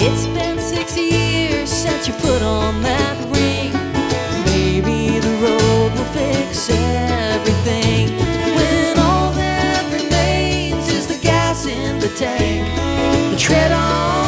It's been 6 years since you put on that ring. Maybe the road will fix everything when all that remains is the gas in the tank. The tread on